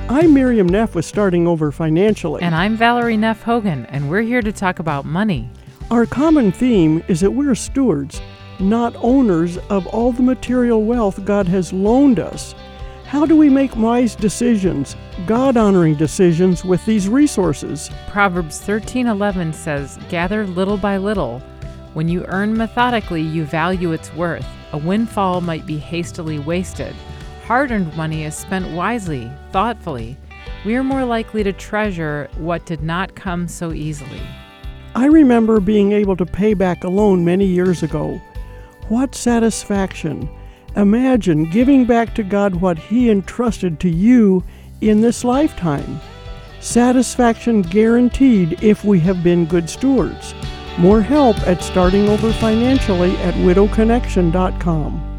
I'm Miriam Neff with Starting Over Financially. And I'm Valerie Neff Hogan, and we're here to talk about money. Our common theme is that we're stewards, not owners of all the material wealth God has loaned us. How do we make wise decisions, God-honoring decisions with these resources? Proverbs 13:11 says, "Gather little by little. When you earn methodically, you value its worth. A windfall might be hastily wasted. Hard-earned money is spent wisely, thoughtfully. We are more likely to treasure what did not come so easily." I remember being able to pay back a loan many years ago. What satisfaction! Imagine giving back to God what He entrusted to you in this lifetime. Satisfaction guaranteed if we have been good stewards. More help at Starting Over Financially at widowconnection.com.